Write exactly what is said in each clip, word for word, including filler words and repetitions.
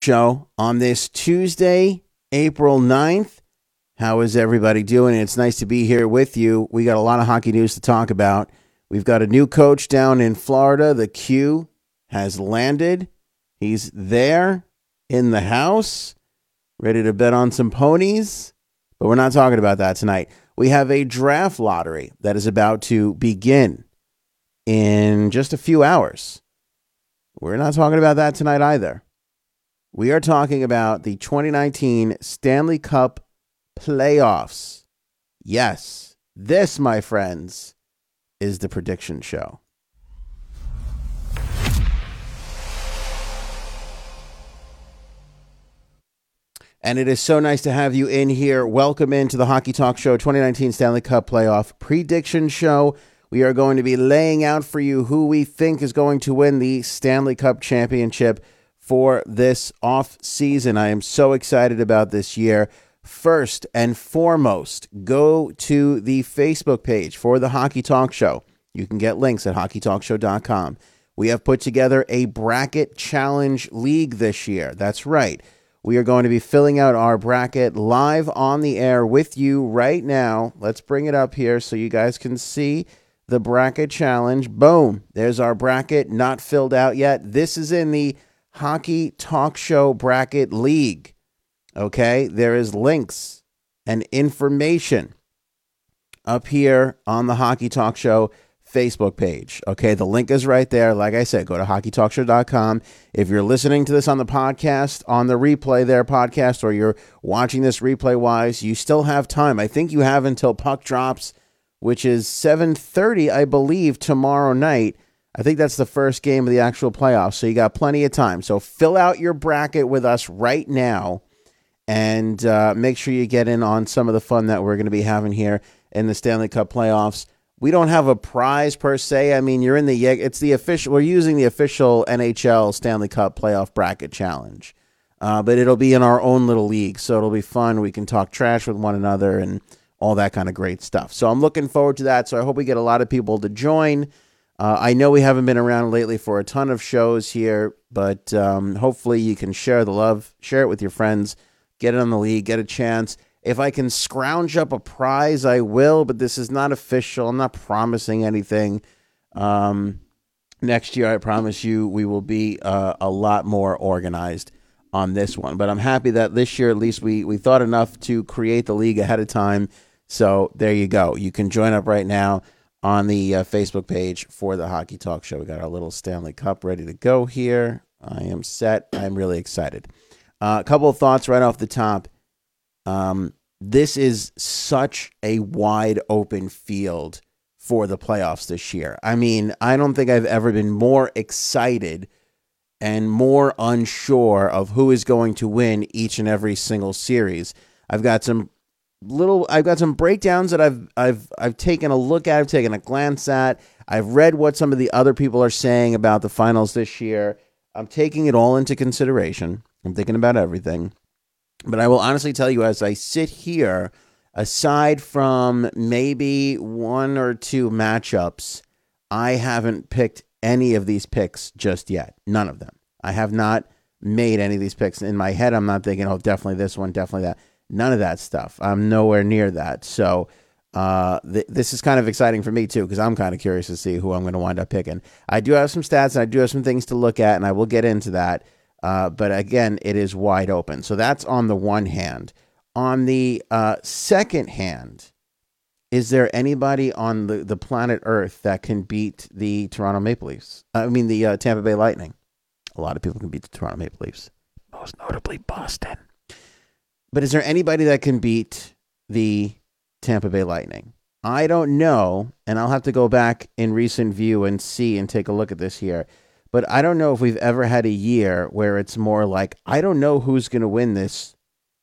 Show on this Tuesday, April ninth. How is everybody doing? It's nice to be here with you. We got a lot of hockey news to talk about. We've got a new coach down in Florida. The Q has landed. He's there in the house, ready to bet on some ponies. But we're not talking about that tonight. We have a draft lottery that is about to begin in just a few hours. We're not talking about that tonight either. We are talking about the twenty nineteen Stanley Cup playoffs. Yes, this, my friends, is the prediction show. And it is so nice to have you in here. Welcome into the Hockey Talk Show twenty nineteen Stanley Cup playoff prediction show. We are going to be laying out for you who we think is going to win the Stanley Cup championship for this off season. I am so excited about this year. First and foremost, go to the Facebook page for the Hockey Talk Show. You can get links at hockey talk show dot com. We have put together a bracket challenge league this year. That's right. We are going to be filling out our bracket live on the air with you right now. Let's bring it up here so you guys can see the bracket challenge. Boom. There's our bracket, not filled out yet. This is in the Hockey Talk Show Bracket League. Okay, there is links and information up here on the Hockey Talk Show Facebook page. Okay, the link is right there. Like I said, go to hockey talk show dot com. If you're listening to this on the podcast, on the replay there podcast, or you're watching this replay wise, you still have time. I think you have until puck drops, which is seven thirty, I believe, tomorrow night. I think that's the first game of the actual playoffs, so you got plenty of time. So fill out your bracket with us right now and uh, make sure you get in on some of the fun that we're going to be having here in the Stanley Cup playoffs. We don't have a prize per se. I mean, you're in the it's the official. We're using the official N H L Stanley Cup playoff bracket challenge, uh, but it'll be in our own little league, so it'll be fun. We can talk trash with one another and all that kind of great stuff. So I'm looking forward to that. So I hope we get a lot of people to join. Uh, I know we haven't been around lately for a ton of shows here, but um, hopefully you can share the love, share it with your friends, get it on the league, get a chance. If I can scrounge up a prize, I will, but this is not official. I'm not promising anything. Um, next year, I promise you, we will be uh, a lot more organized on this one. But I'm happy that this year, at least, we, we thought enough to create the league ahead of time. So there you go. You can join up right now on the uh, Facebook page for the Hockey Talk Show. We got our little Stanley Cup ready to go here. I am set. I'm really excited. Uh, a couple of thoughts right off the top. Um, this is such a wide open field for the playoffs this year. I mean, I don't think I've ever been more excited and more unsure of who is going to win each and every single series. I've got some little, I've got some breakdowns that I've, I've, I've taken a look at, I've taken a glance at. I've read what some of the other people are saying about the finals this year. I'm taking it all into consideration. I'm thinking about everything. But I will honestly tell you, as I sit here, aside from maybe one or two matchups, I haven't picked any of these picks just yet. None of them. I have not made any of these picks. In my head, I'm not thinking, oh, definitely this one, definitely that. None of that stuff. I'm nowhere near that. So uh, th- this is kind of exciting for me, too, because I'm kind of curious to see who I'm going to wind up picking. I do have some stats, and I do have some things to look at, and I will get into that. Uh, but again, it is wide open. So that's on the one hand. On the uh, second hand, is there anybody on the, the planet Earth that can beat the Toronto Maple Leafs? I mean, the uh, Tampa Bay Lightning. A lot of people can beat the Toronto Maple Leafs, most notably Boston. But is there anybody that can beat the Tampa Bay Lightning? I don't know, and I'll have to go back in recent view and see and take a look at this here. But I don't know if we've ever had a year where it's more like, I don't know who's going to win this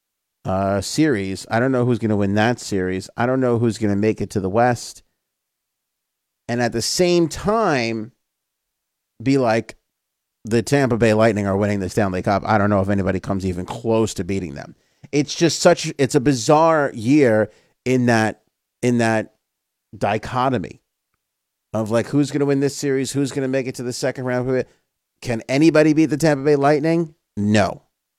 uh, series. I don't know who's going to win that series. I don't know who's going to make it to the West. And at the same time, be like, the Tampa Bay Lightning are winning the Stanley Cup. I don't know if anybody comes even close to beating them. It's just such, it's a bizarre year in that, in that dichotomy of like, who's going to win this series? Who's going to make it to the second round? Can anybody beat the Tampa Bay Lightning? No.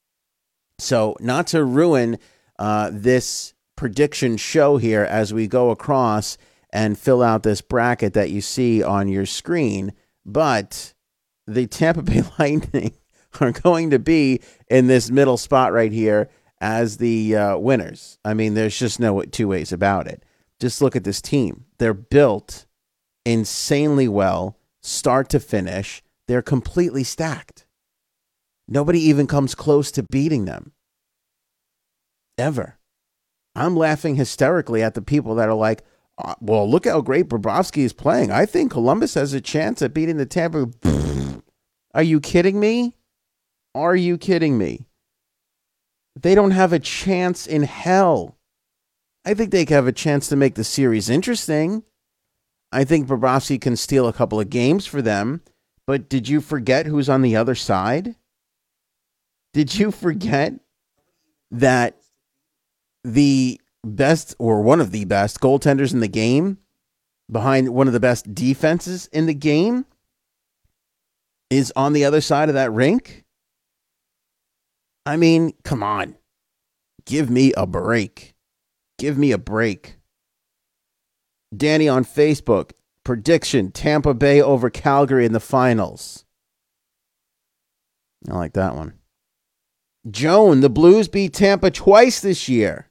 So not to ruin uh, this prediction show here as we go across and fill out this bracket that you see on your screen, but the Tampa Bay Lightning are going to be in this middle spot right here as the uh, winners. I mean, there's just no two ways about it. Just look at this team. They're built insanely well, start to finish. They're completely stacked. Nobody even comes close to beating them. Ever. I'm laughing hysterically at the people that are like, uh, well, look how great Bobrovsky is playing. I think Columbus has a chance at beating the Tampa. Are you kidding me? Are you kidding me? They don't have a chance in hell. I think they have a chance to make the series interesting. I think Bobrovsky can steal a couple of games for them. But did you forget who's on the other side? Did you forget that the best or one of the best goaltenders in the game, behind one of the best defenses in the game, is on the other side of that rink? I mean, come on. Give me a break. Give me a break. Danny on Facebook, prediction, Tampa Bay over Calgary in the finals. I like that one. Joan, the Blues beat Tampa twice this year.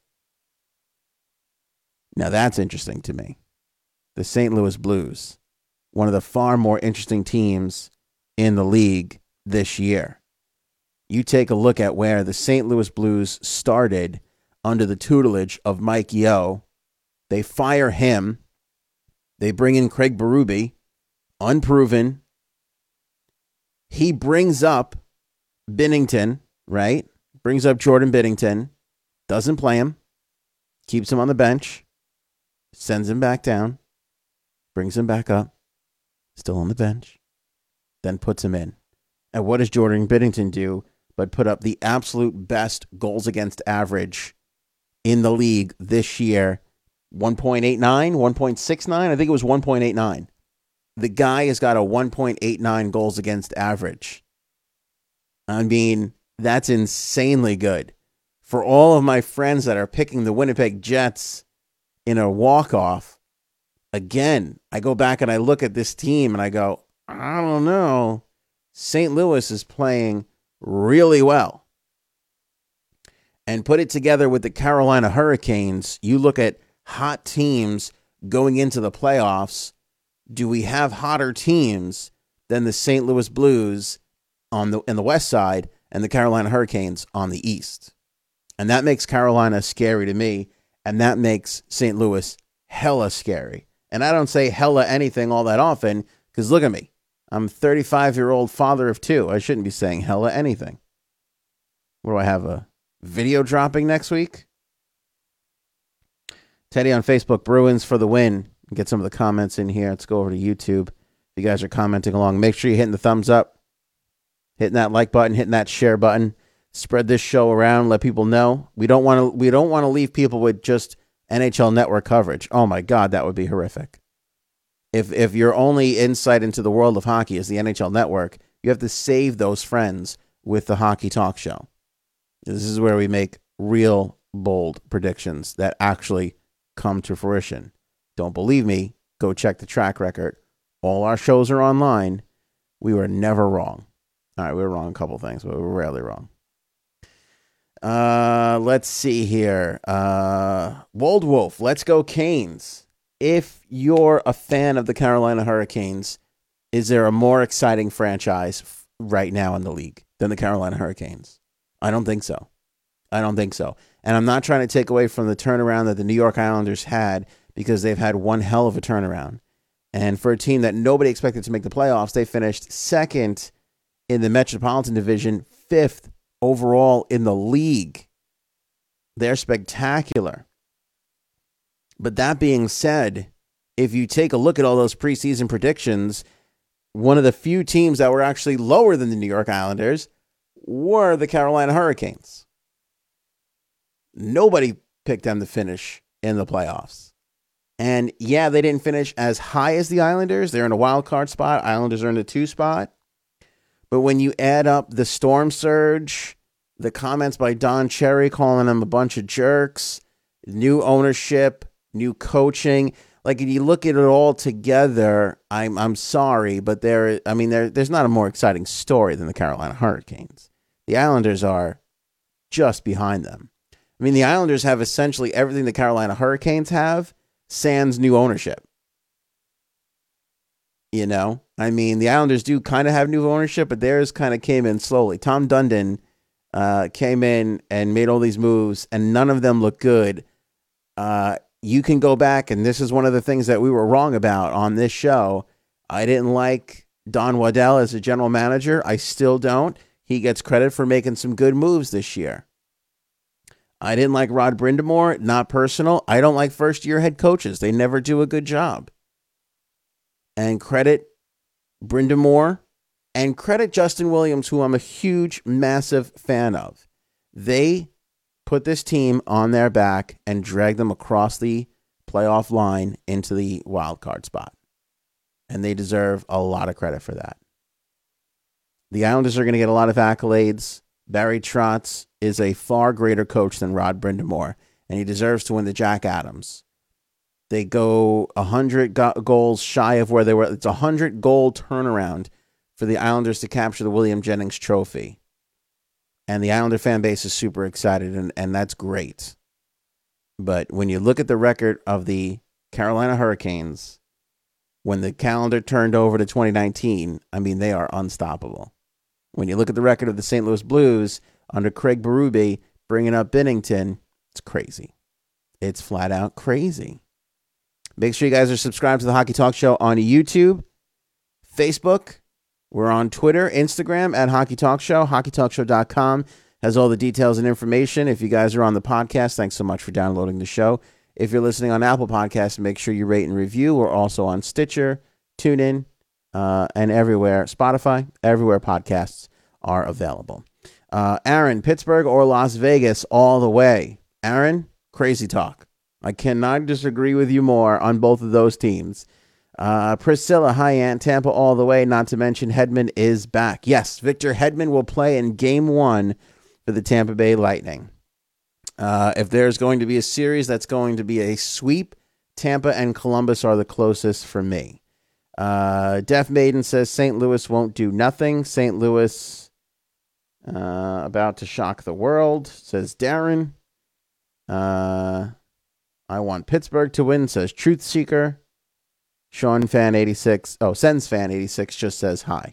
Now that's interesting to me. The Saint Louis Blues, one of the far more interesting teams in the league this year. You take a look at where the Saint Louis Blues started under the tutelage of Mike Yeo. They fire him. They bring in Craig Berube, unproven. He brings up Binnington, right? Brings up Jordan Binnington. Doesn't play him. Keeps him on the bench. Sends him back down. Brings him back up. Still on the bench. Then puts him in. And what does Jordan Binnington do but put up the absolute best goals against average in the league this year? one point eight nine, one point six nine. I think it was one point eight nine. The guy has got a one point eight nine goals against average. I mean, that's insanely good. For all of my friends that are picking the Winnipeg Jets in a walk-off, again, I go back and I look at this team and I go, I don't know. Saint Louis is playing really well. And put it together with the Carolina Hurricanes, you look at hot teams going into the playoffs. Do we have hotter teams than the Saint Louis Blues on the in the west side and the Carolina Hurricanes on the east? And that makes Carolina scary to me, and that makes Saint Louis hella scary. And I don't say hella anything all that often, because look at me. I'm a thirty-five-year-old father of two. I shouldn't be saying hella anything. What do I have, a video dropping next week? Teddy on Facebook, Bruins for the win. Get some of the comments in here. Let's go over to YouTube. If you guys are commenting along, make sure you're hitting the thumbs up, hitting that like button, hitting that share button. Spread this show around. Let people know. We don't want to. We don't want to leave people with just N H L Network coverage. Oh my God, that would be horrific. If if your only insight into the world of hockey is the N H L Network, you have to save those friends with the Hockey Talk Show. This is where we make real bold predictions that actually come to fruition. Don't believe me? Go check the track record. All our shows are online. We were never wrong. All right, we were wrong a couple things, but we were rarely wrong. Uh, let's see here. Uh, Wold Wolf, let's go Canes. If you're a fan of the Carolina Hurricanes, is there a more exciting franchise f- right now in the league than the Carolina Hurricanes? I don't think so. I don't think so. And I'm not trying to take away from the turnaround that the New York Islanders had, because they've had one hell of a turnaround. And for a team that nobody expected to make the playoffs, they finished second in the Metropolitan Division, fifth overall in the league. They're spectacular. But that being said, if you take a look at all those preseason predictions, one of the few teams that were actually lower than the New York Islanders were the Carolina Hurricanes. Nobody picked them to finish in the playoffs. And yeah, they didn't finish as high as the Islanders. They're in a wild card spot. Islanders are in the two spot. But when you add up the storm surge, the comments by Don Cherry calling them a bunch of jerks, new ownership, new coaching. Like, if you look at it all together, I'm I'm sorry, but there, I mean, there there's not a more exciting story than the Carolina Hurricanes. The Islanders are just behind them. I mean, the Islanders have essentially everything the Carolina Hurricanes have, sans new ownership. You know, I mean, the Islanders do kind of have new ownership, but theirs kind of came in slowly. Tom Dundon uh, came in and made all these moves, and none of them look good. Uh, you can go back, and this is one of the things that we were wrong about on this show. I didn't like Don Waddell as a general manager. I still don't. He gets credit for making some good moves this year. I didn't like Rod Brind'Amour. Not personal. I don't like first-year head coaches. They never do a good job. And credit Brind'Amour and credit Justin Williams, who I'm a huge, massive fan of. They put this team on their back and dragged them across the playoff line into the wild card spot. And they deserve a lot of credit for that. The Islanders are going to get a lot of accolades. Barry Trotz is a far greater coach than Rod Brind'Amour, and he deserves to win the Jack Adams. They go one hundred go- goals shy of where they were. It's a one hundred goal turnaround for the Islanders to capture the William Jennings Trophy. And the Islander fan base is super excited, and, and that's great. But when you look at the record of the Carolina Hurricanes, when the calendar turned over to twenty nineteen, I mean, they are unstoppable. When you look at the record of the Saint Louis Blues under Craig Berube bringing up Binnington, it's crazy. It's flat out crazy. Make sure you guys are subscribed to the Hockey Talk Show on YouTube, Facebook. We're on Twitter, Instagram at Hockey Talk Show. hockey talk show dot com has all the details and information. If you guys are on the podcast, thanks so much for downloading the show. If you're listening on Apple Podcasts, make sure you rate and review. We're also on Stitcher, TuneIn, uh, and everywhere. Spotify, everywhere podcasts are available. Uh, Aaron, Pittsburgh or Las Vegas all the way. Aaron, crazy talk. I cannot disagree with you more on both of those teams. Uh, Priscilla, hi, Aunt. Tampa all the way, not to mention Hedman is back. Yes, Victor Hedman will play in game one for the Tampa Bay Lightning. Uh, if there's going to be a series that's going to be a sweep, Tampa and Columbus are the closest for me. Uh, Deaf Maiden says Saint Louis won't do nothing. Saint Louis uh, about to shock the world, says Darren. Uh... I want Pittsburgh to win, says Truth Seeker. Sean Fan eighty-six, oh, Sens Fan eighty-six just says hi.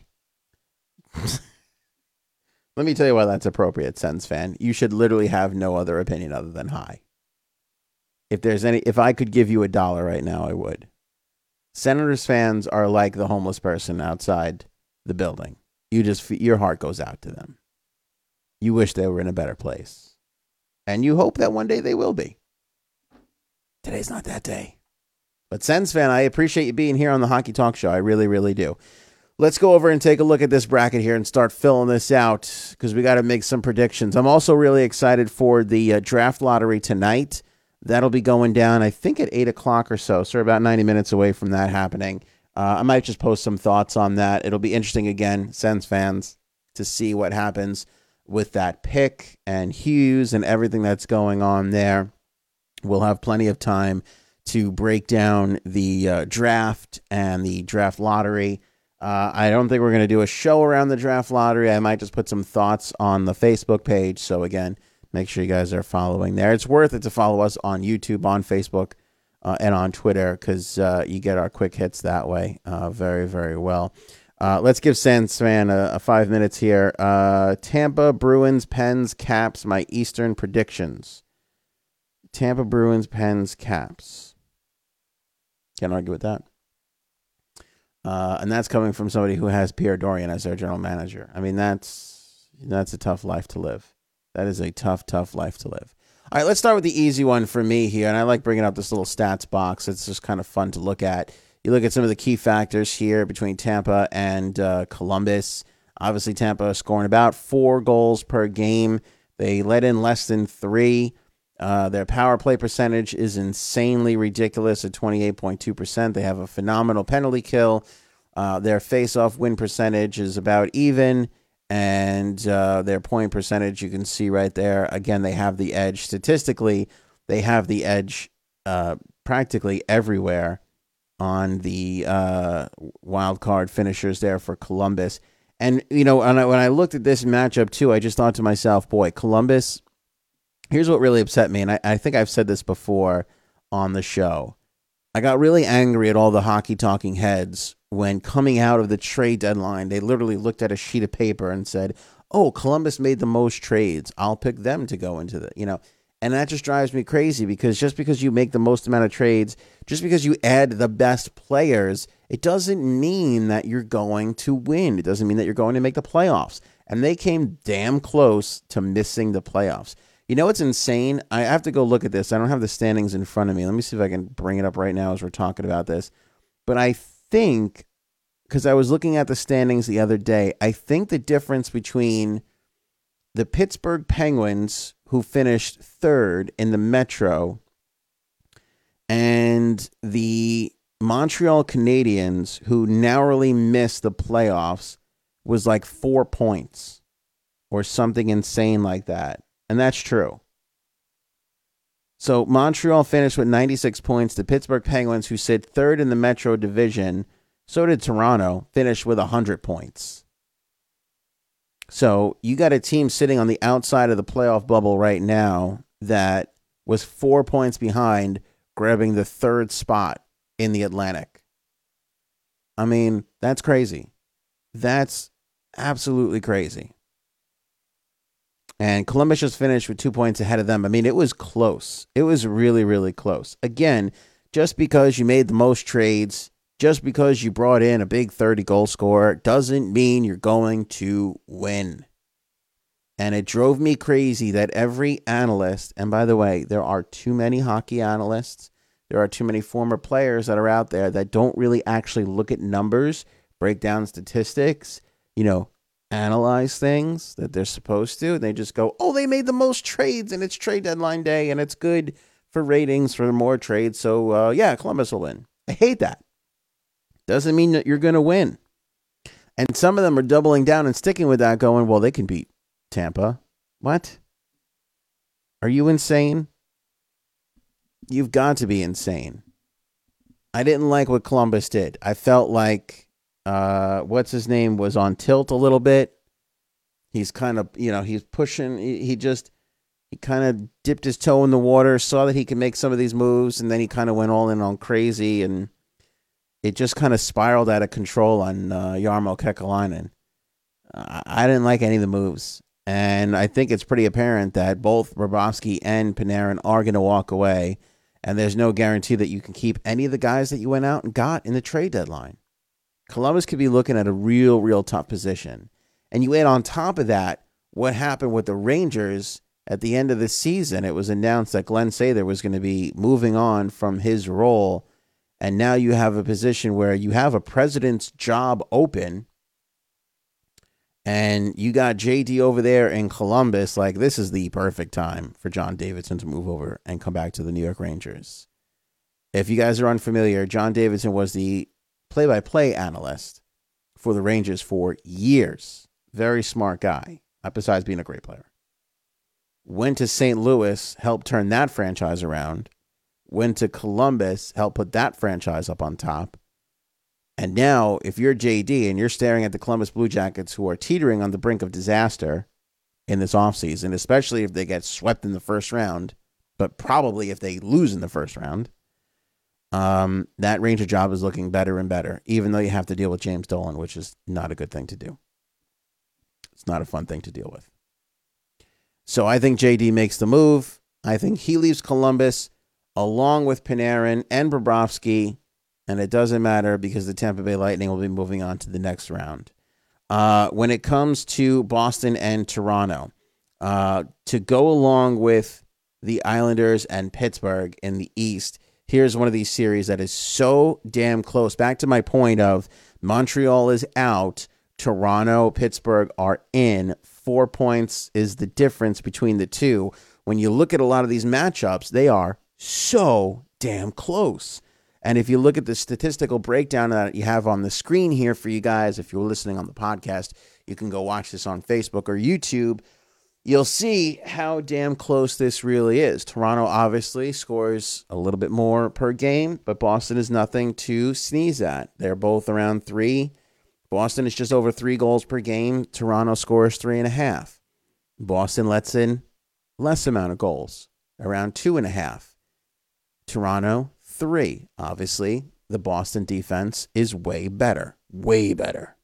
Let me tell you why that's appropriate, Sens Fan. You should literally have no other opinion other than hi. If there's any, if I could give you a dollar right now, I would. Senators fans are like the homeless person outside the building. You just, your heart goes out to them. You wish they were in a better place. And you hope that one day they will be. Today's not that day. But Sens fan, I appreciate you being here on the Hockey Talk Show. I really, really do. Let's go over and take a look at this bracket here and start filling this out because we got to make some predictions. I'm also really excited for the uh, draft lottery tonight. That'll be going down, I think, at eight o'clock or so. So we're about ninety minutes away from that happening. Uh, I might just post some thoughts on that. It'll be interesting, again, Sens fans, to see what happens with that pick and Hughes and everything that's going on there. We'll have plenty of time to break down the uh, draft and the draft lottery. Uh, I don't think we're going to do a show around the draft lottery. I might just put some thoughts on the Facebook page. So, again, make sure you guys are following there. It's worth it to follow us on YouTube, on Facebook, uh, and on Twitter because uh, you get our quick hits that way uh, very, very well. Uh, let's give Sens fan a, a five minutes here. Uh, Tampa, Bruins, Pens, Caps, my Eastern predictions. Tampa, Bruins, Pens, Caps. Can't argue with that. Uh, and that's coming from somebody who has Pierre Dorian as their general manager. I mean, that's that's a tough life to live. That is a tough, tough life to live. All right, let's start with the easy one for me here. And I like bringing up this little stats box. It's just kind of fun to look at. You look at some of the key factors here between Tampa and uh, Columbus. Obviously, Tampa scoring about four goals per game. They let in less than three. Uh, their power play percentage is insanely ridiculous at twenty-eight point two percent. They have a phenomenal penalty kill. Uh, their face-off win percentage is about even, and uh, their point percentage, you can see right there. Again, they have the edge. Statistically, they have the edge uh, practically everywhere on the uh, wild card finishers there for Columbus. And, you know, when I, when I looked at this matchup, too, I just thought to myself, boy, Columbus, here's what really upset me. And I, I think I've said this before on the show. I got really angry at all the hockey talking heads when coming out of the trade deadline, they literally looked at a sheet of paper and said, oh, Columbus made the most trades. I'll pick them to go into the, you know, and that just drives me crazy because just because you make the most amount of trades, just because you add the best players, it doesn't mean that you're going to win. It doesn't mean that you're going to make the playoffs. And they came damn close to missing the playoffs. You know what's insane? I have to go look at this. I don't have the standings in front of me. Let me see if I can bring it up right now as we're talking about this. But I think, because I was looking at the standings the other day, I think the difference between the Pittsburgh Penguins, who finished third in the Metro, and the Montreal Canadiens, who narrowly missed the playoffs, was like four points or something insane like that. And that's true. So Montreal finished with ninety-six points. The Pittsburgh Penguins, who sit third in the Metro Division, so did Toronto, finished with one hundred points. So you got a team sitting on the outside of the playoff bubble right now that was four points behind, grabbing the third spot in the Atlantic. I mean, that's crazy. That's absolutely crazy. And Columbus just finished with two points ahead of them. I mean, it was close. It was really, really close. Again, just because you made the most trades, just because you brought in a big thirty-goal scorer, doesn't mean you're going to win. And it drove me crazy that every analyst, and by the way, there are too many hockey analysts, there are too many former players that are out there that don't really actually look at numbers, break down statistics, you know, analyze things that they're supposed to. They just go, oh, they made the most trades and it's trade deadline day and it's good for ratings for more trades. So, uh, yeah, Columbus will win. I hate that. Doesn't mean that you're going to win. And some of them are doubling down and sticking with that, going, well, they can beat Tampa. What? Are you insane? You've got to be insane. I didn't like what Columbus did. I felt like Uh, what's his name was on tilt a little bit. He's kind of, you know, he's pushing. He, he just, he kind of dipped his toe in the water, saw that he could make some of these moves, and then he kind of went all in on crazy, and it just kind of spiraled out of control on uh, Jarmo Kekalainen. Uh, I didn't like any of the moves, and I think it's pretty apparent that both Bobrovsky and Panarin are going to walk away, and there's no guarantee that you can keep any of the guys that you went out and got in the trade deadline. Columbus could be looking at a real, real tough position. And you add on top of that what happened with the Rangers at the end of the season. It was announced that Glenn Sather was going to be moving on from his role. And now you have a position where you have a president's job open. And you got J D over there in Columbus. Like, this is the perfect time for John Davidson to move over and come back to the New York Rangers. If you guys are unfamiliar, John Davidson was the play-by-play analyst for the Rangers for years. Very smart guy, besides being a great player. Went to Saint Louis, helped turn that franchise around. Went to Columbus, helped put that franchise up on top. And now, if you're J D and you're staring at the Columbus Blue Jackets, who are teetering on the brink of disaster in this offseason, especially if they get swept in the first round, but probably if they lose in the first round, Um, that Ranger job is looking better and better, even though you have to deal with James Dolan, which is not a good thing to do. It's not a fun thing to deal with. So I think J D makes the move. I think he leaves Columbus along with Panarin and Bobrovsky, and it doesn't matter because the Tampa Bay Lightning will be moving on to the next round. Uh, when it comes to Boston and Toronto, uh, to go along with the Islanders and Pittsburgh in the East, here's one of these series that is so damn close. Back to my point of Montreal is out, Toronto, Pittsburgh are in. Four points is the difference between the two. When you look at a lot of these matchups, they are so damn close. And if you look at the statistical breakdown that you have on the screen here for you guys, if you're listening on the podcast, you can go watch this on Facebook or YouTube. You'll see how damn close this really is. Toronto obviously scores a little bit more per game, but Boston is nothing to sneeze at. They're both around three. Boston is just over three goals per game. Toronto scores three and a half. Boston lets in less amount of goals, around two and a half. Toronto, three. Obviously, the Boston defense is way better. Way better.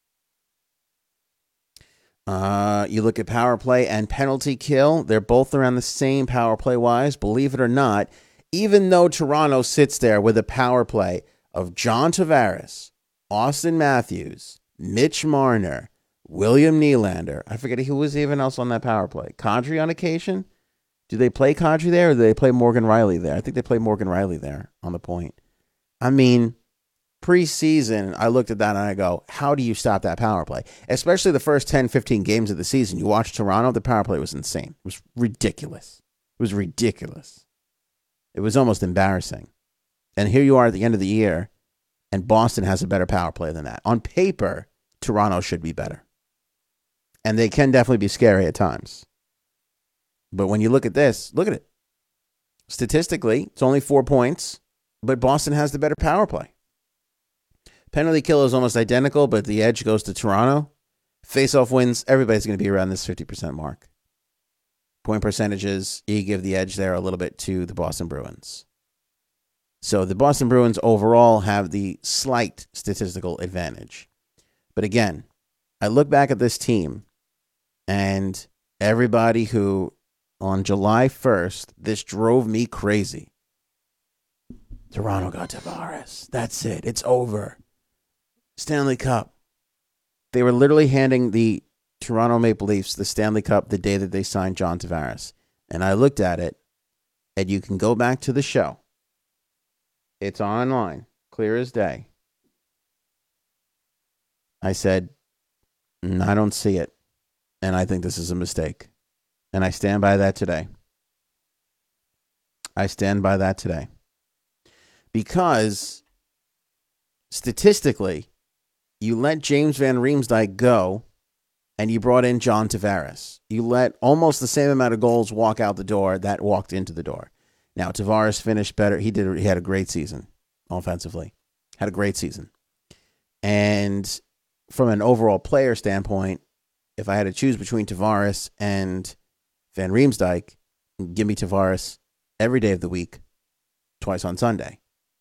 Uh, you look at power play and penalty kill. They're both around the same power play wise, believe it or not, even though Toronto sits there with a power play of John Tavares, Austin Matthews, Mitch Marner, William Nylander. I forget who was even else on that power play. Kadri on occasion? Do they play Kadri there or do they play Morgan Riley there? I think they play Morgan Riley there on the point. I mean, preseason, I looked at that and I go, how do you stop that power play? Especially the first ten, fifteen games of the season. You watch Toronto, the power play was insane. It was ridiculous. It was ridiculous. It was almost embarrassing. And here you are at the end of the year, and Boston has a better power play than that. On paper, Toronto should be better. And they can definitely be scary at times. But when you look at this, look at it. Statistically, it's only four points, but Boston has the better power play. Penalty kill is almost identical, but the edge goes to Toronto. Face-off wins, everybody's going to be around this fifty percent mark. Point percentages, you give the edge there a little bit to the Boston Bruins. So the Boston Bruins overall have the slight statistical advantage. But again, I look back at this team, and everybody who, on July first, this drove me crazy. Toronto got Tavares. That's it. It's over. Stanley Cup. They were literally handing the Toronto Maple Leafs the Stanley Cup the day that they signed John Tavares. And I looked at it, and you can go back to the show. It's online, clear as day. I said, I don't see it, and I think this is a mistake. And I stand by that today. I stand by that today. Because statistically, you let James Van Riemsdyk go, and you brought in John Tavares. You let almost the same amount of goals walk out the door that walked into the door. Now, Tavares finished better. He did. He had a great season offensively. Had a great season. And from an overall player standpoint, if I had to choose between Tavares and Van Riemsdyk, give me Tavares every day of the week, twice on Sunday.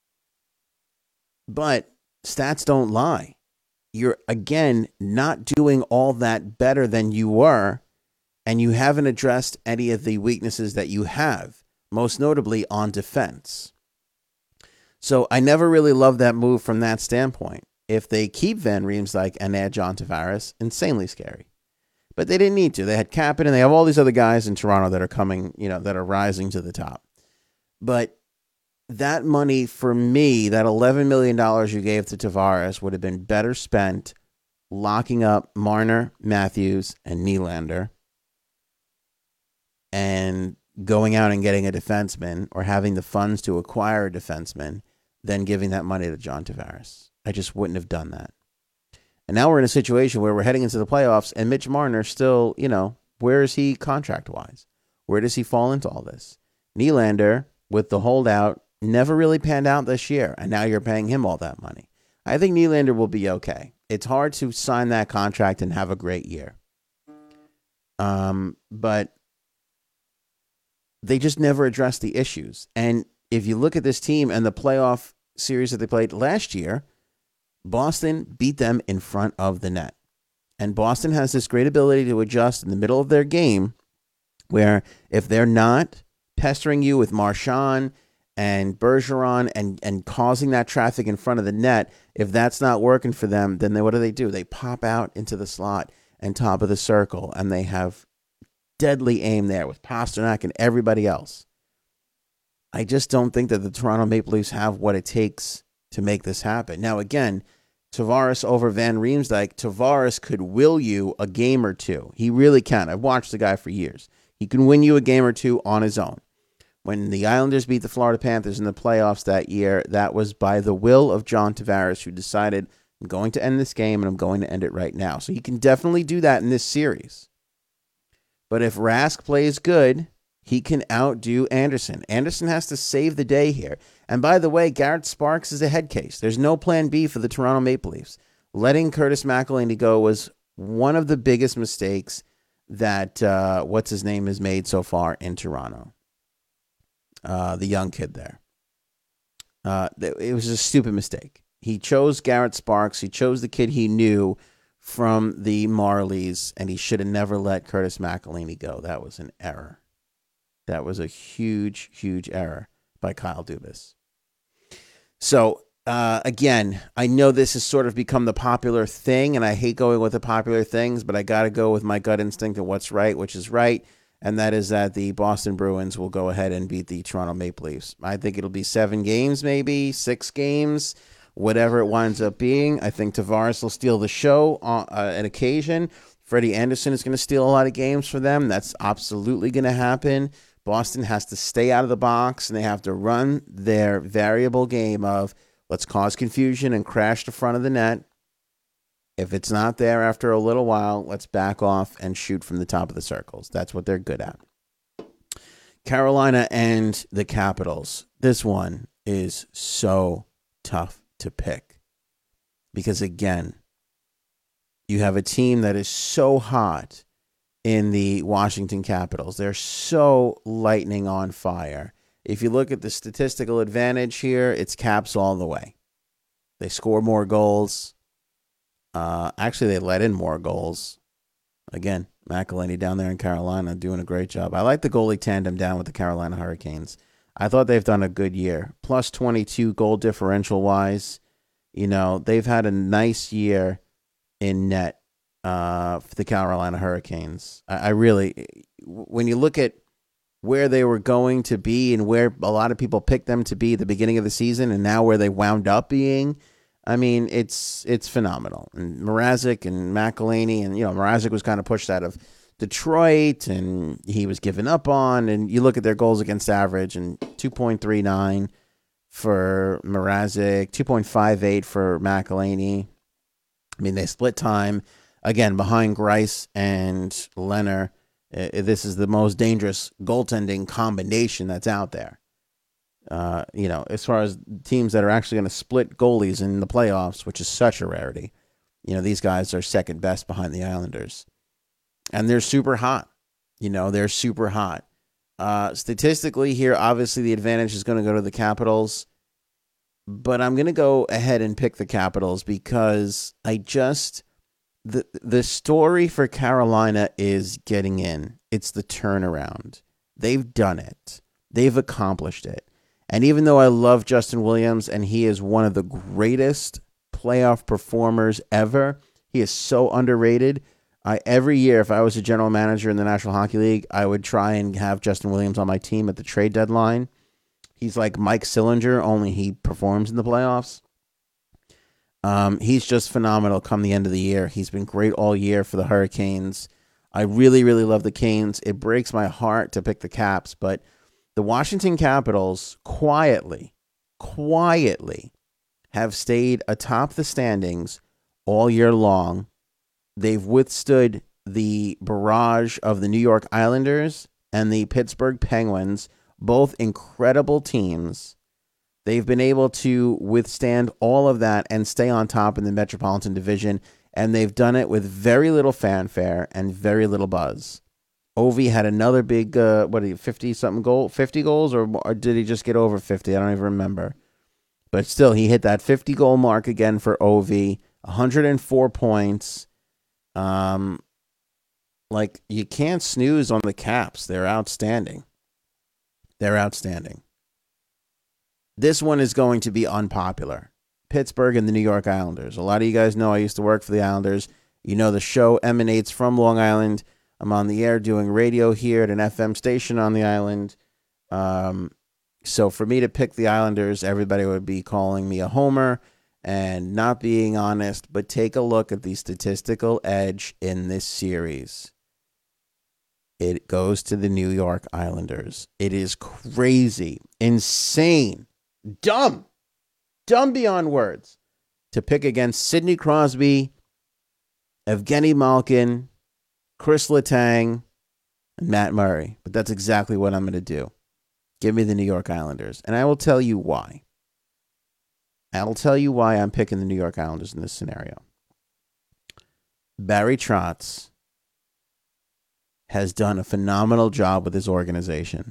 But stats don't lie. You're, again, not doing all that better than you were, and you haven't addressed any of the weaknesses that you have, most notably on defense. So I never really loved that move from that standpoint. If they keep Van Riemsdyk and add John Tavares, insanely scary. But they didn't need to. They had Kapanen, and they have all these other guys in Toronto that are coming, you know, that are rising to the top. But that money, for me, that eleven million dollars you gave to Tavares would have been better spent locking up Marner, Matthews, and Nylander and going out and getting a defenseman or having the funds to acquire a defenseman than giving that money to John Tavares. I just wouldn't have done that. And now we're in a situation where we're heading into the playoffs, and Mitch Marner still, you know, where is he contract-wise? Where does he fall into all this? Nylander, with the holdout, never really panned out this year, and now you're paying him all that money. I think Nylander will be okay. It's hard to sign that contract and have a great year. Um, but they just never addressed the issues. And if you look at this team and the playoff series that they played last year, Boston beat them in front of the net. And Boston has this great ability to adjust in the middle of their game where if they're not pestering you with Marchand and Bergeron and, and causing that traffic in front of the net, if that's not working for them, then they, what do they do? They pop out into the slot and top of the circle, and they have deadly aim there with Pasternak and everybody else. I just don't think that the Toronto Maple Leafs have what it takes to make this happen. Now, again, Tavares over Van Riemsdyk, Tavares could will you a game or two. He really can. I've watched the guy for years. He can win you a game or two on his own. When the Islanders beat the Florida Panthers in the playoffs that year, that was by the will of John Tavares, who decided, I'm going to end this game and I'm going to end it right now. So he can definitely do that in this series. But if Rask plays good, he can outdo Anderson. Anderson has to save the day here. And by the way, Garrett Sparks is a head case. There's no plan B for the Toronto Maple Leafs. Letting Curtis McElhinney go was one of the biggest mistakes that uh, what's his name has made so far in Toronto. Uh, the young kid there. Uh, it was a stupid mistake. He chose Garrett Sparks. He chose the kid he knew from the Marlies, and he should have never let Curtis McElhinney go. That was an error. That was a huge, huge error by Kyle Dubas. So, uh, again, I know this has sort of become the popular thing, and I hate going with the popular things, but I got to go with my gut instinct of what's right, which is right, and that is that the Boston Bruins will go ahead and beat the Toronto Maple Leafs. I think it'll be seven games, maybe, six games, whatever it winds up being. I think Tavares will steal the show on uh, an occasion. Freddie Anderson is going to steal a lot of games for them. That's absolutely going to happen. Boston has to stay out of the box, and they have to run their variable game of let's cause confusion and crash the front of the net. If it's not there after a little while, let's back off and shoot from the top of the circles. That's what they're good at. Carolina and the Capitals. This one is so tough to pick because, again, you have a team that is so hot in the Washington Capitals. They're so lightning on fire. If you look at the statistical advantage here, it's Caps all the way. They score more goals. Uh, actually, they let in more goals. Again, McElhinney down there in Carolina doing a great job. I like the goalie tandem down with the Carolina Hurricanes. I thought they've done a good year. Plus twenty-two goal differential-wise. You know, they've had a nice year in net. Uh, for the Carolina Hurricanes. I, I really, when you look at where they were going to be and where a lot of people picked them to be at the beginning of the season and now where they wound up being, I mean, it's it's phenomenal. And Mrazek and McElhinney, and, you know, Mrazek was kind of pushed out of Detroit and he was given up on. And you look at their goals against average and two point three nine for Mrazek, two point five eight for McElhinney. I mean, they split time. Again, behind Greiss and Leonard, uh, this is the most dangerous goaltending combination that's out there. Uh, you know, as far as teams that are actually going to split goalies in the playoffs, which is such a rarity, you know, these guys are second best behind the Islanders. And they're super hot. You know, they're super hot. Uh, statistically here, obviously the advantage is going to go to the Capitals. But I'm going to go ahead and pick the Capitals because I just... The the story for Carolina is getting in. It's the turnaround. They've done it. They've accomplished it. And even though I love Justin Williams and he is one of the greatest playoff performers ever, he is so underrated. I every year, if I was a general manager in the National Hockey League, I would try and have Justin Williams on my team at the trade deadline. He's like Mike Sillinger, only he performs in the playoffs. Um, he's just phenomenal come the end of the year. He's been great all year for the Hurricanes. I really, really love the Canes. It breaks my heart to pick the Caps, but the Washington Capitals quietly, quietly have stayed atop the standings all year long. They've withstood the barrage of the New York Islanders and the Pittsburgh Penguins, both incredible teams. They've been able to withstand all of that and stay on top in the Metropolitan Division, and they've done it with very little fanfare and very little buzz. Ovi had another big, uh, what, fifty-something goal, fifty goals, or, or did he just get over fifty? I don't even remember. But still, he hit that fifty-goal mark again for Ovi, one hundred four points. Um, like, you can't snooze on the Caps. They're outstanding. They're outstanding. This one is going to be unpopular. Pittsburgh and the New York Islanders. A lot of you guys know I used to work for the Islanders. You know the show emanates from Long Island. I'm on the air doing radio here at an F M station on the island. Um, so for me to pick the Islanders, everybody would be calling me a homer and not being honest. But take a look at the statistical edge in this series. It goes to the New York Islanders. It is crazy, insane, dumb, dumb beyond words to pick against Sidney Crosby, Evgeny Malkin, Chris Letang, and Matt Murray. But that's exactly what I'm going to do. Give me the New York Islanders. And I will tell you why. I'll tell you why I'm picking the New York Islanders in this scenario. Barry Trotz has done a phenomenal job with his organization.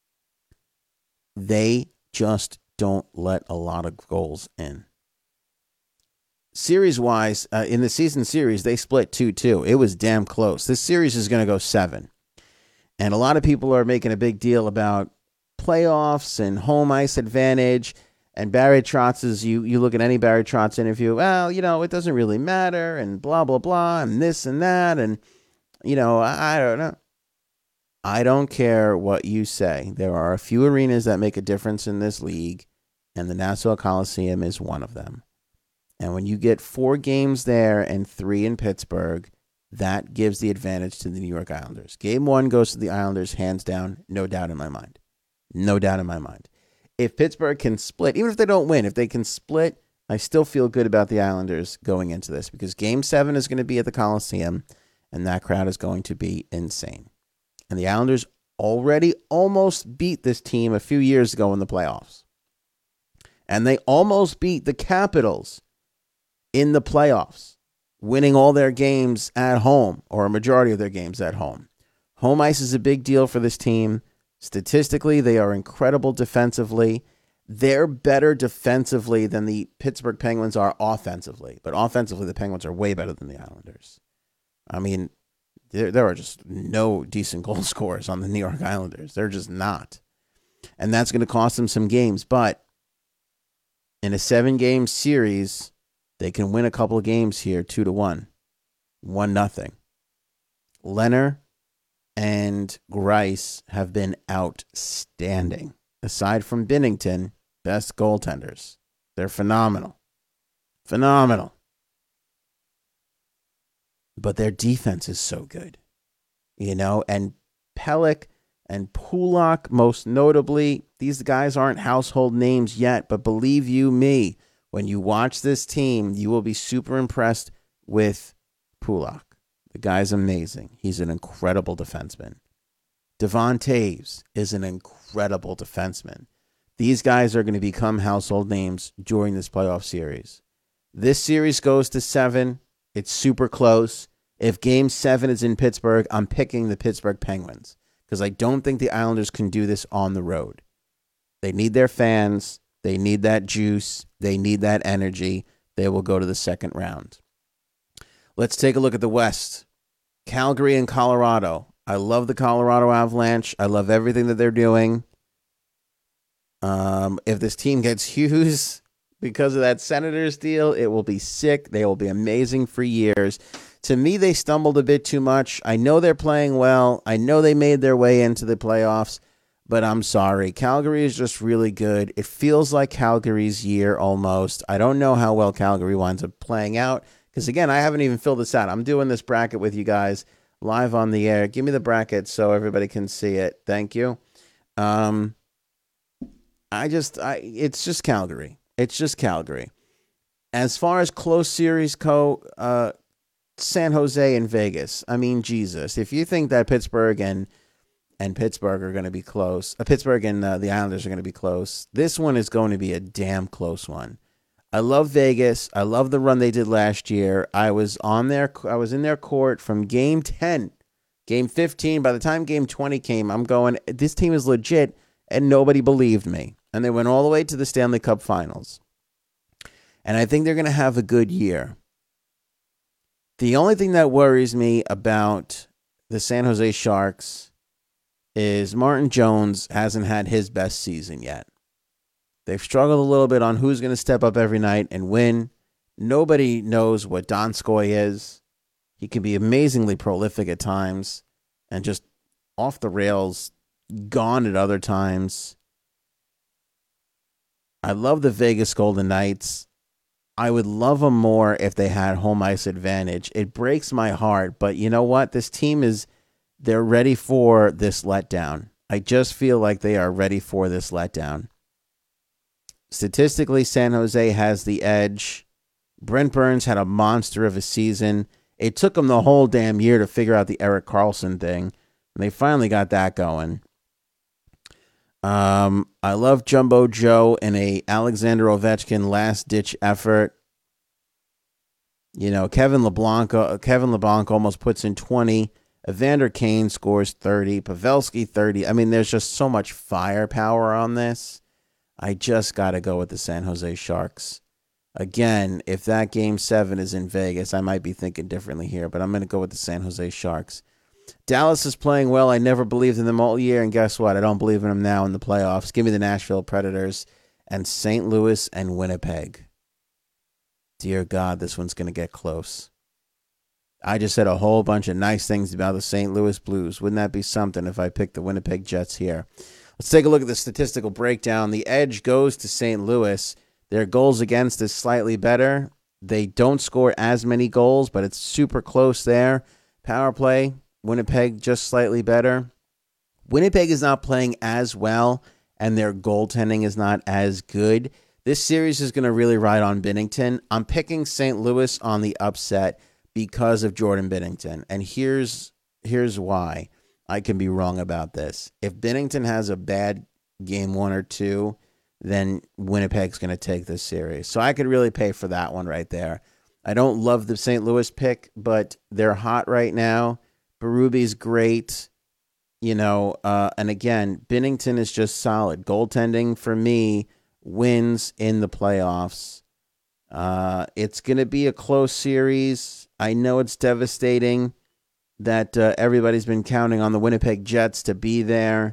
They just don't let a lot of goals in. Series-wise, uh, in the season series, they split two two. It was damn close. This series is going to go seven. And a lot of people are making a big deal about playoffs and home ice advantage. And Barry Trotz's, you, you look at any Barry Trotz interview, well, you know, it doesn't really matter, and blah, blah, blah, and this and that, and, you know, I, I don't know. I don't care what you say. There are a few arenas that make a difference in this league, and the Nassau Coliseum is one of them. And when you get four games there and three in Pittsburgh, that gives the advantage to the New York Islanders. Game one goes to the Islanders, hands down, no doubt in my mind. No doubt in my mind. If Pittsburgh can split, even if they don't win, if they can split, I still feel good about the Islanders going into this because Game seven is going to be at the Coliseum, and that crowd is going to be insane. And the Islanders already almost beat this team a few years ago in the playoffs. And they almost beat the Capitals in the playoffs, winning all their games at home, or a majority of their games at home. Home ice is a big deal for this team. Statistically, they are incredible defensively. They're better defensively than the Pittsburgh Penguins are offensively. But offensively, the Penguins are way better than the Islanders. I mean, there, there are just no decent goal scorers on the New York Islanders. They're just not. And that's going to cost them some games. But in a seven-game series, they can win a couple of games here, two to one, one nothing. Leonard and Greiss have been outstanding. Aside from Binnington, best goaltenders. They're phenomenal. Phenomenal. But their defense is so good. You know, and Pelech and Pulak, most notably, these guys aren't household names yet, but believe you me, when you watch this team, you will be super impressed with Pulak. The guy's amazing. He's an incredible defenseman. Devon Taves is an incredible defenseman. These guys are going to become household names during this playoff series. This series goes to seven. It's super close. If game seven is in Pittsburgh, I'm picking the Pittsburgh Penguins because I don't think the Islanders can do this on the road. They need their fans. They need that juice. They need that energy. They will go to the second round. Let's take a look at the West. Calgary and Colorado. I love the Colorado Avalanche. I love everything that they're doing. Um, if this team gets Hughes because of that Senators deal, it will be sick. They will be amazing for years. To me, they stumbled a bit too much. I know they're playing well. I know they made their way into the playoffs, but I'm sorry. Calgary is just really good. It feels like Calgary's year almost. I don't know how well Calgary winds up playing out because, again, I haven't even filled this out. I'm doing this bracket with you guys live on the air. Give me the bracket so everybody can see it. Thank you. Um, I just, I it's just Calgary. It's just Calgary. As far as close series go, uh, San Jose and Vegas. I mean, Jesus. If you think that Pittsburgh and and Pittsburgh are going to be close, uh, Pittsburgh and uh, the Islanders are going to be close, this one is going to be a damn close one. I love Vegas. I love the run they did last year. I was on their, I was in their court from game ten, game fifteen. By the time game twenty came, I'm going, this team is legit, and nobody believed me. And they went all the way to the Stanley Cup Finals. And I think they're going to have a good year. The only thing that worries me about the San Jose Sharks is Martin Jones hasn't had his best season yet. They've struggled a little bit on who's going to step up every night and win. Nobody knows what Donskoy is. He can be amazingly prolific at times and just off the rails, gone at other times. I love the Vegas Golden Knights. I would love them more if they had home ice advantage. It breaks my heart, but you know what? This team is they're ready for this letdown. I just feel like they are ready for this letdown. Statistically, San Jose has the edge. Brent Burns had a monster of a season. It took them the whole damn year to figure out the Erik Karlsson thing, and they finally got that going. Um, I love Jumbo Joe in a Alexander Ovechkin last-ditch effort. You know, Kevin LeBlanc, Kevin LeBlanc almost puts in twenty. Evander Kane scores thirty. Pavelski thirty. I mean, there's just so much firepower on this. I just got to go with the San Jose Sharks. Again, if that game seven is in Vegas, I might be thinking differently here, but I'm going to go with the San Jose Sharks. Dallas is playing well. I never believed in them all year, and guess what? I don't believe in them now in the playoffs. Give me the Nashville Predators and Saint Louis and Winnipeg. Dear God, this one's going to get close. I just said a whole bunch of nice things about the Saint Louis Blues. Wouldn't that be something if I picked the Winnipeg Jets here? Let's take a look at the statistical breakdown. The edge goes to Saint Louis. Their goals against is slightly better. They don't score as many goals, but it's super close there. Power play, Winnipeg just slightly better. Winnipeg is not playing as well, and their goaltending is not as good. This series is going to really ride on Binnington. I'm picking Saint Louis on the upset because of Jordan Binnington, and here's here's why I can be wrong about this. If Binnington has a bad game one or two, then Winnipeg's going to take this series. So I could really pay for that one right there. I don't love the Saint Louis pick, but they're hot right now. Berube's great, you know, uh, and again, Binnington is just solid. Goaltending for me wins in the playoffs. Uh, it's going to be a close series. I know it's devastating that uh, everybody's been counting on the Winnipeg Jets to be there,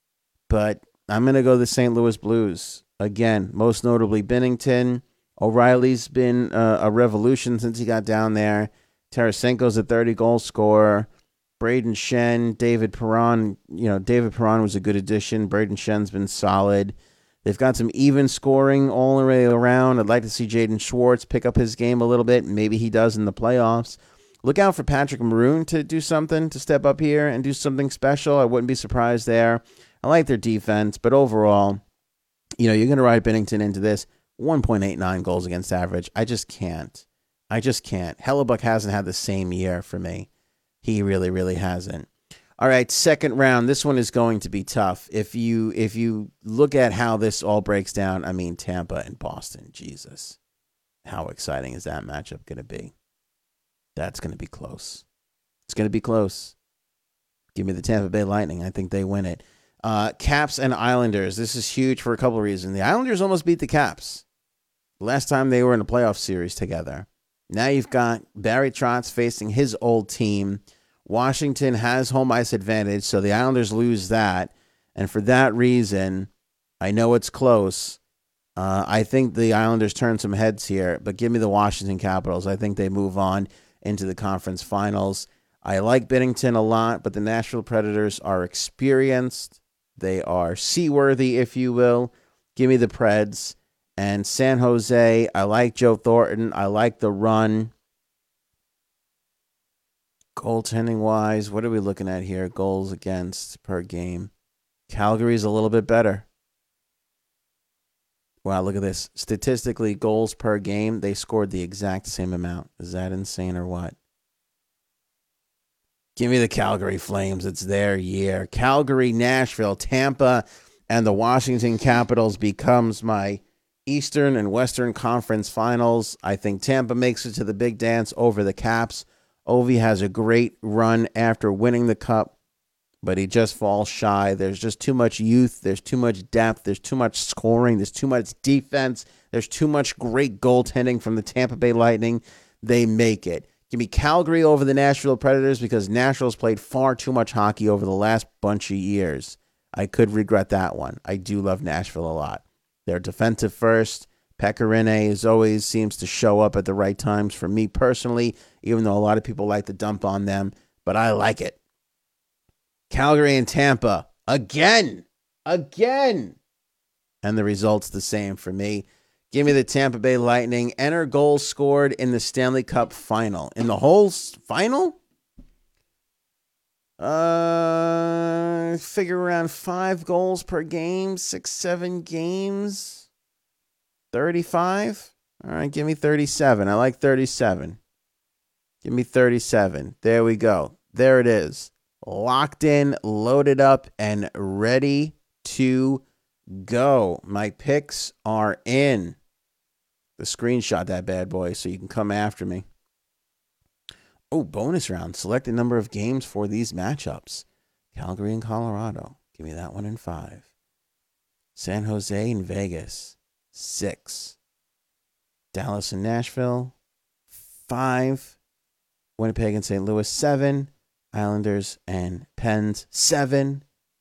but I'm going to go the Saint Louis Blues. Again, most notably Binnington. O'Reilly's been uh, a revolution since he got down there. Tarasenko's a thirty-goal scorer. Braden Shen, David Perron. You know, David Perron was a good addition. Braden Shen's been solid. They've got some even scoring all the way around. I'd like to see Jaden Schwartz pick up his game a little bit. Maybe he does in the playoffs. Look out for Patrick Maroon to do something, to step up here and do something special. I wouldn't be surprised there. I like their defense, but overall, you know, you're going to ride Binnington into this. one point eight nine goals against average. I just can't. I just can't. Hellebuck hasn't had the same year for me. He really, really hasn't. All right, second round. This one is going to be tough. If you if you look at how this all breaks down, I mean, Tampa and Boston, Jesus. How exciting is that matchup going to be? That's going to be close. It's going to be close. Give me the Tampa Bay Lightning. I think they win it. Uh, Caps and Islanders. This is huge for a couple of reasons. The Islanders almost beat the Caps last time they were in a playoff series together. Now you've got Barry Trotz facing his old team. Washington has home ice advantage, so the Islanders lose that. And for that reason, I know it's close. Uh, I think the Islanders turn some heads here, but give me the Washington Capitals. I think they move on into the conference finals. I like Binnington a lot, but the Nashville Predators are experienced. They are seaworthy, if you will. Give me the Preds. And San Jose, I like Joe Thornton. I like the run. Goaltending-wise, what are we looking at here? Goals against per game. Calgary's a little bit better. Wow, look at this. Statistically, goals per game, they scored the exact same amount. Is that insane or what? Give me the Calgary Flames. It's their year. Calgary, Nashville, Tampa, and the Washington Capitals becomes my Eastern and Western Conference Finals. I think Tampa makes it to the big dance over the Caps. Ovi has a great run after winning the Cup, but he just falls shy. There's just too much youth. There's too much depth. There's too much scoring. There's too much defense. There's too much great goaltending from the Tampa Bay Lightning. They make it. Give me Calgary over the Nashville Predators because Nashville's played far too much hockey over the last bunch of years. I could regret that one. I do love Nashville a lot. They're defensive first. Pecorine is always seems to show up at the right times for me personally, even though a lot of people like to dump on them, but I like it. Calgary and Tampa, again, again. And the result's the same for me. Give me the Tampa Bay Lightning. Enter goals scored in the Stanley Cup final. In the whole final? Uh, figure around five goals per game, six, seven games. thirty-five? All right, give me thirty-seven. I like thirty-seven. Give me thirty-seven. There we go. There it is. Locked in, loaded up, and ready to go. My picks are in. The screenshot that bad boy so you can come after me. Oh, bonus round. Select a number of games for these matchups. Calgary and Colorado. Give me that one in five. San Jose and Vegas. Six. Dallas and Nashville. Five. Winnipeg and Saint Louis. Seven. Islanders and Pens. Seven.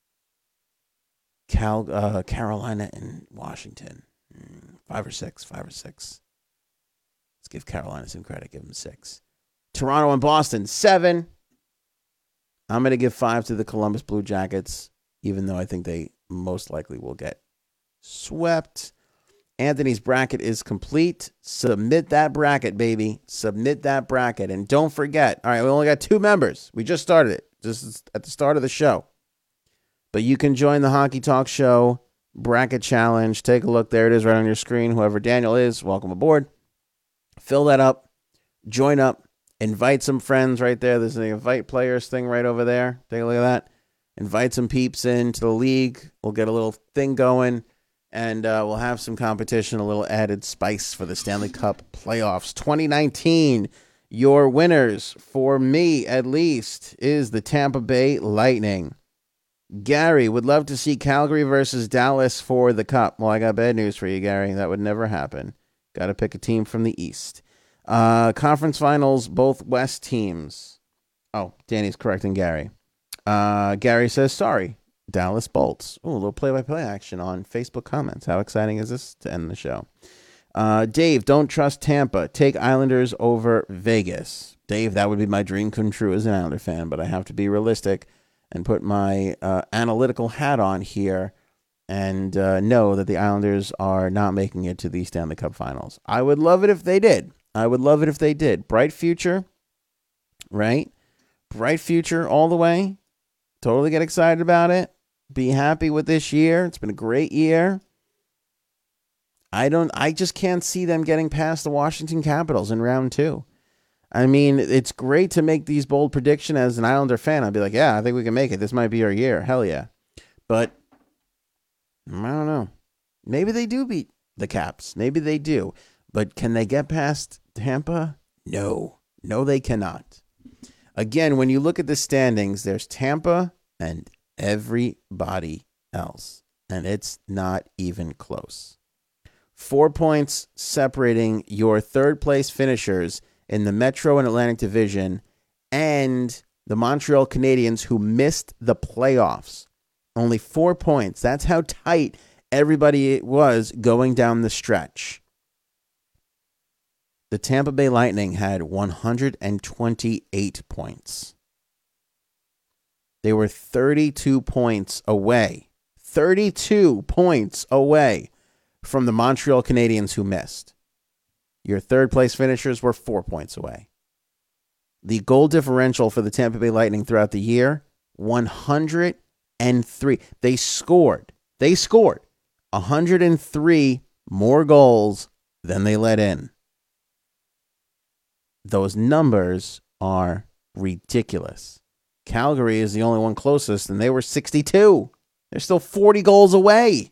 Cal, uh, Carolina and Washington. Five or six. Five or six. Let's give Carolina some credit. Give them six. Toronto and Boston, seven. I'm going to give five to the Columbus Blue Jackets, even though I think they most likely will get swept. Anthony's bracket is complete. Submit that bracket, baby. Submit that bracket. And don't forget, all right, we only got two members. We just started it, just at the start of the show. But you can join the Hockey Talk Show bracket challenge. Take a look. There it is right on your screen. Whoever Daniel is, welcome aboard. Fill that up. Join up. Invite some friends right there. There's an invite players thing right over there. Take a look at that. Invite some peeps into the league. We'll get a little thing going, and uh, we'll have some competition, a little added spice for the Stanley Cup playoffs. twenty nineteen, your winners, for me at least, is the Tampa Bay Lightning. Gary, would love to see Calgary versus Dallas for the Cup. Well, I got bad news for you, Gary. That would never happen. Got to pick a team from the East. Uh, conference finals, both West teams. Oh, Danny's correcting Gary. Uh, Gary says, sorry, Dallas Bolts. Oh, a little play-by-play action on Facebook comments. How exciting is this to end the show? Uh, Dave, don't trust Tampa. Take Islanders over Vegas. Dave, that would be my dream come true as an Islander fan, but I have to be realistic and put my uh, analytical hat on here and uh, know that the Islanders are not making it to the Stanley Cup Finals. I would love it if they did. I would love it if they did. Bright future, right? Bright future all the way. Totally get excited about it. Be happy with this year. It's been a great year. I don't. I just can't see them getting past the Washington Capitals in round two. I mean, it's great to make these bold predictions as an Islander fan. I'd be like, yeah, I think we can make it. This might be our year. Hell yeah. But I don't know. Maybe they do beat the Caps. Maybe they do. But can they get past Tampa? No. No, they cannot. Again, when you look at the standings, there's Tampa and everybody else. And it's not even close. Four points separating your third place finishers in the Metro and Atlantic Division and the Montreal Canadiens, who missed the playoffs. Only four points. That's how tight everybody was going down the stretch. The Tampa Bay Lightning had one hundred twenty-eight points. They were thirty-two points away. thirty-two points away from the Montreal Canadiens, who missed. Your third place finishers were four points away. The goal differential for the Tampa Bay Lightning throughout the year, one hundred three. They scored. They scored one hundred three more goals than they let in. Those numbers are ridiculous. Calgary is the only one closest, and they were sixty-two. They're still forty goals away.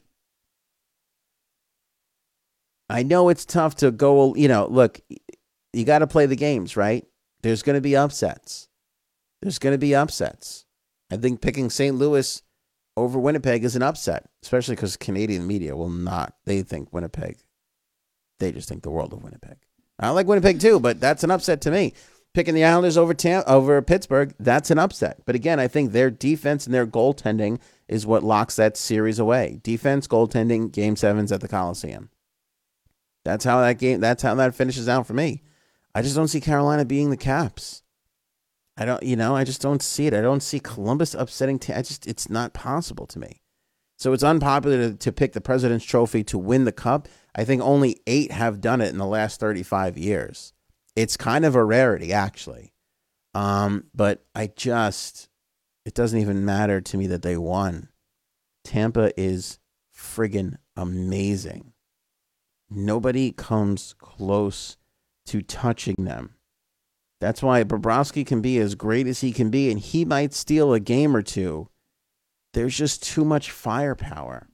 I know it's tough to go, you know, look, you got to play the games, right? There's going to be upsets. There's going to be upsets. I think picking Saint Louis over Winnipeg is an upset, especially because Canadian media will not. They think Winnipeg. They just think the world of Winnipeg. I like Winnipeg too, but that's an upset to me. Picking the Islanders over Tam- over Pittsburgh, that's an upset. But again, I think their defense and their goaltending is what locks that series away. Defense, goaltending, game sevens at the Coliseum. That's how that game. That's how that finishes out for me. I just don't see Carolina being the Caps. I don't, you know, I just don't see it. I don't see Columbus upsetting. T- I just, it's not possible to me. So it's unpopular to, to pick the President's Trophy to win the Cup. I think only eight have done it in the last thirty-five years. It's kind of a rarity, actually. Um, but I just, it doesn't even matter to me that they won. Tampa is friggin' amazing. Nobody comes close to touching them. That's why Bobrovsky can be as great as he can be, and he might steal a game or two. There's just too much firepower.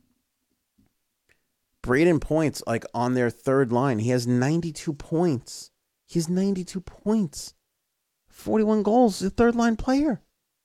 Braden Point's like on their third line. He has ninety-two points. He has ninety-two points. forty-one goals. The third line player.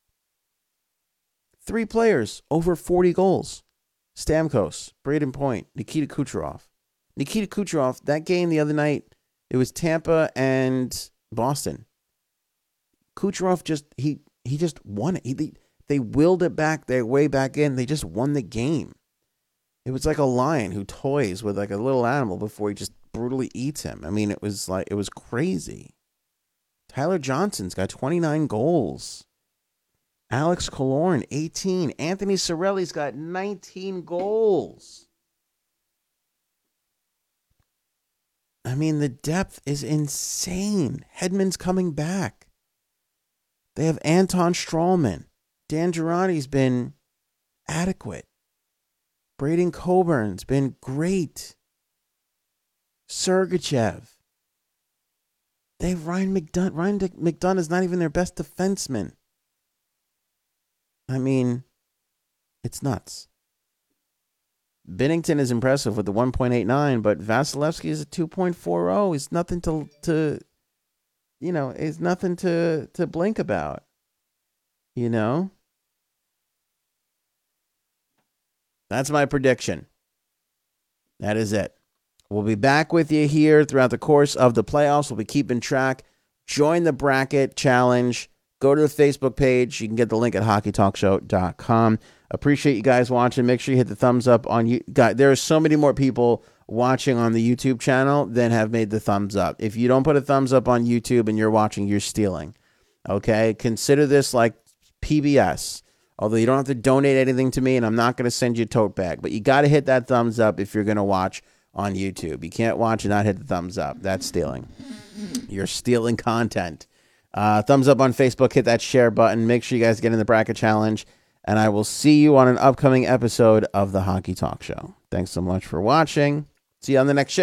Three players over forty goals. Stamkos, Braden Point, Nikita Kucherov. Nikita Kucherov, that game the other night, it was Tampa and Boston. Kucherov just, he he just won it. He, they, they willed it back, their way back in. They just won the game. It was like a lion who toys with like a little animal before he just brutally eats him. I mean, it was like, it was crazy. Tyler Johnson's got twenty-nine goals. Alex Killorn, eighteen. Anthony Cirelli's got nineteen goals. I mean, the depth is insane. Hedman's coming back. They have Anton Strawman. Dan Girardi's been adequate. Braden Coburn's been great. Sergachev. They have Ryan McDonough. Ryan McDonough is not even their best defenseman. I mean, it's nuts. Binnington is impressive with the one point eight nine, but Vasilevsky is a two point four oh. He's nothing to, to you know, it's nothing to, to blink about. You know? That's my prediction. That is it. We'll be back with you here throughout the course of the playoffs. We'll be keeping track. Join the bracket challenge. Go to the Facebook page. You can get the link at hockey talk show dot com. Appreciate you guys watching. Make sure you hit the thumbs up on you. God, there are so many more people watching on the YouTube channel than have made the thumbs up. If you don't put a thumbs up on YouTube and you're watching, you're stealing. Okay? Consider this like P B S. Although you don't have to donate anything to me, and I'm not going to send you a tote bag. But you got to hit that thumbs up if you're going to watch on YouTube. You can't watch and not hit the thumbs up. That's stealing. You're stealing content. Uh, thumbs up on Facebook. Hit that share button. Make sure you guys get in the bracket challenge. And I will see you on an upcoming episode of the Hockey Talk Show. Thanks so much for watching. See you on the next show.